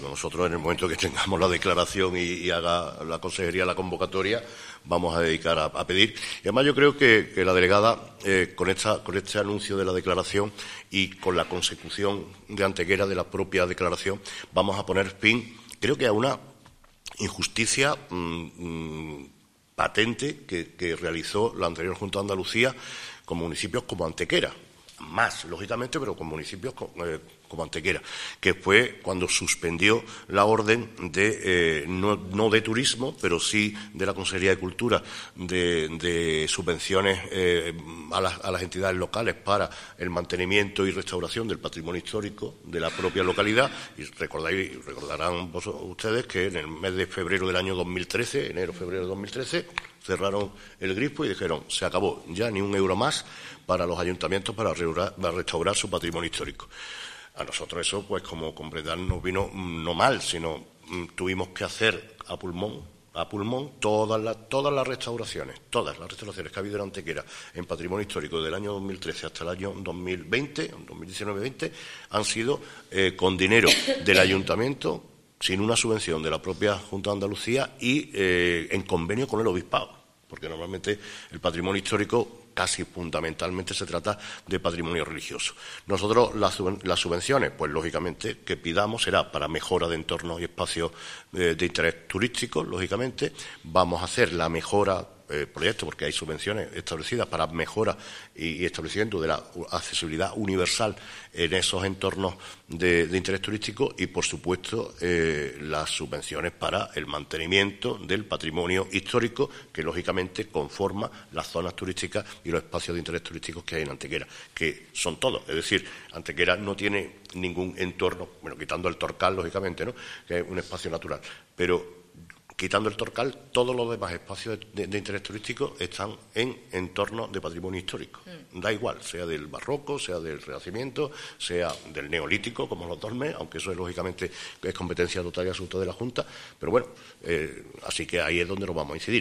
Nosotros, en el momento que tengamos la declaración y haga la consejería la convocatoria, vamos a dedicar a pedir. Y además yo creo que la delegada, con este anuncio de la declaración y con la consecución de Antequera de la propia declaración, vamos a poner fin, creo que a una injusticia patente que realizó la anterior Junta de Andalucía con municipios como Antequera. Más, lógicamente, pero con municipios como Antequera, que fue cuando suspendió la orden de, no de turismo, pero sí de la Consejería de Cultura, de subvenciones a las entidades locales para el mantenimiento y restauración del patrimonio histórico de la propia localidad. Y recordarán ustedes que en el mes de febrero del año 2013, enero-febrero de 2013, cerraron el grifo y dijeron, se acabó, ya ni un euro más para los ayuntamientos para restaurar su patrimonio histórico. A nosotros eso, pues como comprenderán, nos vino no mal, sino tuvimos que hacer a pulmón todas las restauraciones que ha habido en Antequera en patrimonio histórico del año 2013 hasta el año 2020, 2019-20, han sido con dinero del ayuntamiento, sin una subvención de la propia Junta de Andalucía y en convenio con el obispado, porque normalmente el patrimonio histórico casi fundamentalmente se trata de patrimonio religioso. Nosotros las subvenciones, pues lógicamente que pidamos será para mejora de entornos y espacios de interés turístico, lógicamente. Vamos a hacer la mejora proyecto, porque hay subvenciones establecidas para mejora y establecimiento de la accesibilidad universal en esos entornos de interés turístico y, por supuesto, las subvenciones para el mantenimiento del patrimonio histórico que, lógicamente, conforma las zonas turísticas y los espacios de interés turísticos que hay en Antequera, que son todos. Es decir, Antequera no tiene ningún entorno, bueno, quitando el Torcal, lógicamente, ¿no?, que es un espacio natural, pero quitando el Torcal, todos los demás espacios de interés turístico están en entornos de patrimonio histórico. Da igual, sea del barroco, sea del Renacimiento, sea del neolítico, como los Dolmes, aunque eso es, lógicamente, es competencia total y absoluta de la Junta. Pero bueno, así que ahí es donde nos vamos a incidir.